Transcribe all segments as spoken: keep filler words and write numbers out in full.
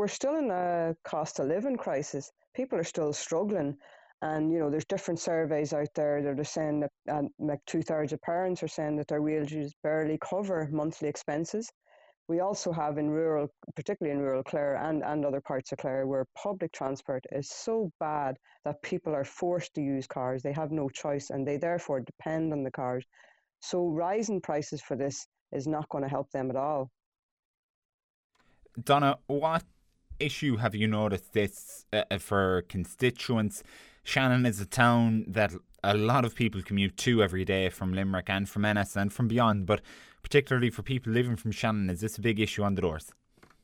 we're still in a cost of living crisis. People are still struggling. And, you know, there's different surveys out there that are saying that um, like two thirds of parents are saying that their wages barely cover monthly expenses. We also have in rural, particularly in rural Clare and, and other parts of Clare, where public transport is so bad that people are forced to use cars. They have no choice and they therefore depend on the cars. So rising prices for this is not going to help them at all. Donna, what issue have you noticed this uh, for constituents? Shannon is a town that a lot of people commute to every day from Limerick and from Ennis and from beyond, but particularly for people living from Shannon, is this a big issue on the doors?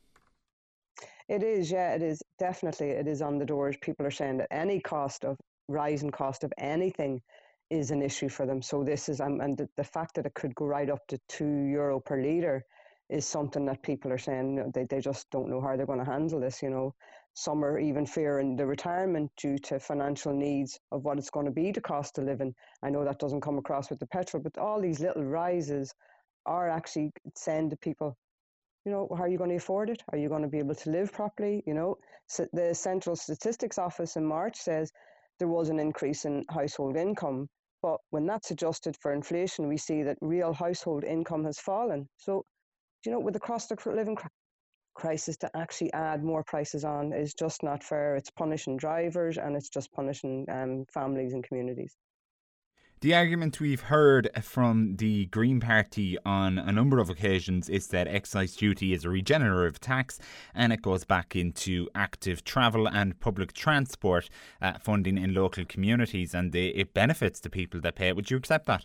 It is, yeah, it is. Definitely, it is on the doors. People are saying that any cost of rising cost of anything is an issue for them. So this is, um, and the, the fact that it could go right up to two euro per litre is something that people are saying, you know, they, they just don't know how they're going to handle this, you know. Some are even fearing the retirement due to financial needs of what it's going to be, the cost of living. I know that doesn't come across with the petrol, but all these little rises are actually saying to people, you know, how are you going to afford it? Are you going to be able to live properly? You know, so the Central Statistics Office in March says there was an increase in household income, but when that's adjusted for inflation, we see that real household income has fallen. So, you know, with the cost of living crisis, to actually add more prices on is just not fair. It's punishing drivers and it's just punishing um, families and communities. The argument we've heard from the Green Party on a number of occasions is that excise duty is a regenerative tax and it goes back into active travel and public transport uh, funding in local communities, and it benefits the people that pay it. Would you accept that?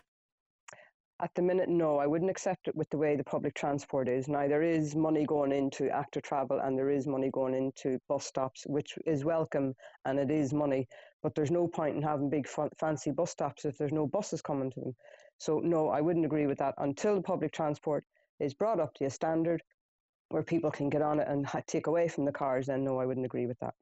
At the minute, no, I wouldn't accept it with the way the public transport is. Now, there is money going into active travel and there is money going into bus stops, which is welcome and it is money. But there's no point in having big fancy bus stops if there's no buses coming to them. So, no, I wouldn't agree with that. Until the public transport is brought up to a standard where people can get on it and take away from the cars, then no, I wouldn't agree with that.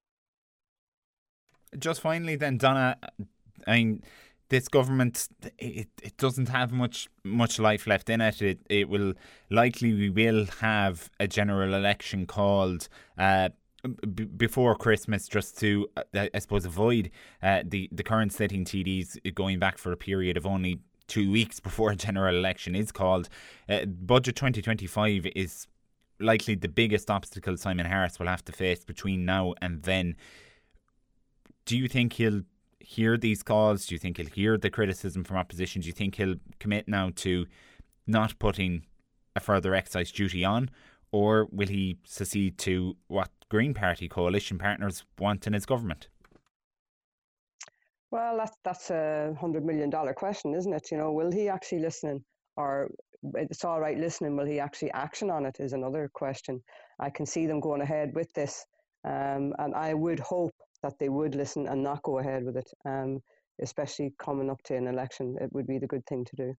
Just finally then, Donna, I mean, this government, it, it doesn't have much much life left in it. It it will likely, we will have a general election called uh, b- before Christmas, just to uh, I suppose avoid uh, the the current sitting T Ds going back for a period of only two weeks before a general election is called. Uh, Budget twenty twenty-five is likely the biggest obstacle Simon Harris will have to face between now and then. Do you think he'll hear these calls? Do you think he'll hear the criticism from opposition? Do you think he'll commit now to not putting a further excise duty on? Or will he secede to what Green Party coalition partners want in his government? Well, that's, that's a one hundred million dollars question, isn't it? You know, will he actually listen? Or it's all right listening, will he actually action on it is another question. I can see them going ahead with this. Um, and I would hope that they would listen and not go ahead with it, um, especially coming up to an election. It would be the good thing to do.